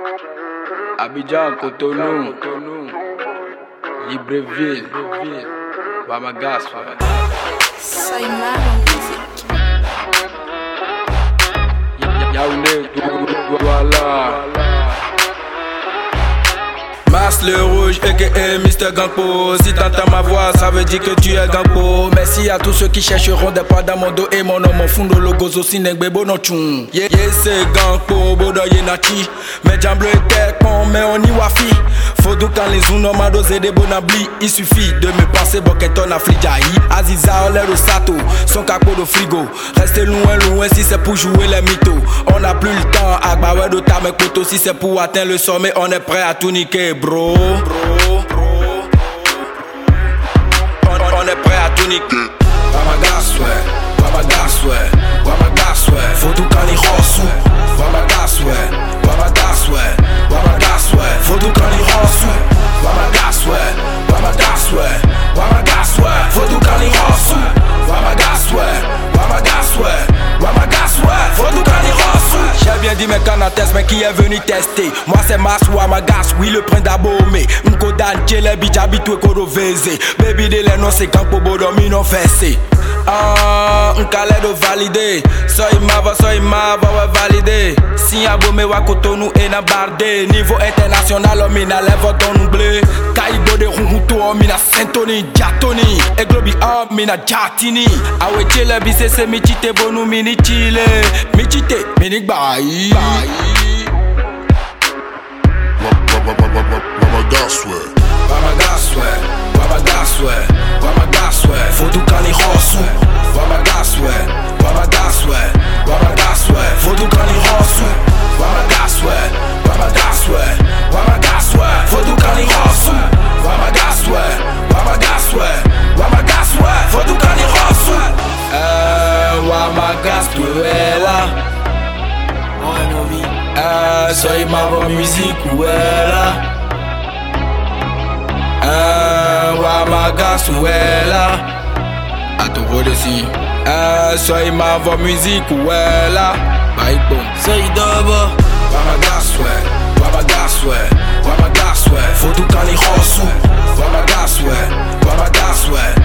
Abidjan, Cotonou, Libreville, Bamagas. Soymar en musique. Yaoundé, Douala. Mars le rouge, a.k.a. Mr. Gangpo. Si t'entends ma voix, ça veut dire que tu es Gangpo. Merci à tous ceux qui chercheront des pas dans mon dos et mon nom. Mon fond de logo, aussi n'engbe bono chun. Yeah, c'est Gangpo, bodo yenati. Mes jambes étaient con, mais on y wafi. Faut donc quand les zones m'a dosé des bonablis. Il suffit de me penser, Boketon a Flijaï. Aziza, l'air au sato, son caco de frigo. Restez loin, loin si c'est pour jouer les mythos. On n'a plus le temps, Agbawe de ta mekoto. Si c'est pour atteindre le sommet, on est prêt à tout niquer, bro. On est prêt à tout niquer. Wamagaswe, Wamagaswe, Wamagaswe. Faut tout quand il rosse. Wamagaswe, Wamagaswe, Wamagaswe. Faut tout quand il rosse. Wamagaswe, Wamagaswe, Wamagaswe. Faut tout quand il rosse. Wamagaswe, Wamagaswe, Wamagaswe. Faut tout quand il rosse. J'ai bien dit mes canates, mais qui est venu tester? Moi c'est Mas Wamagas, oui le prince d'Abomé. M'kodan tchele bitch habitué kodo veze. Baby de les non c'est quand pour bodomi non fessé. M'kale de valider. Soy mava, ouais validé. Si Abomé wa Cotonou et na bardé. Niveau international, on mina lève ton oublé. Kaibo de Runguto, mina Saint-Tony, Diatoni. Et Globi, mina Diatini. Awe tchele bise se michite bonu mini chile. Michite, mini bayi. Wamagaswe, Wamagaswe, Wamagaswe, Wamagaswe. Faut tout quand il rosse. Wamagaswe, Wamagaswe, Wamagaswe. Faut tout quand il rosse. Wamagaswe, Wamagaswe, Wamagaswe. Faut tout quand il rosse. Wamagaswe, Wamagaswe, Wamagaswe. Faut tout quand il rosse. Wamagaswe là. Soy ma musique là. Wamagaswe à ton rôle ici. Soy ma musique là. Bye bon. Soy Dobo. Wamagaswe, Wamagaswe, Wamagaswe. Faut tout quand il rosse. Wamagaswe, Wamagaswe.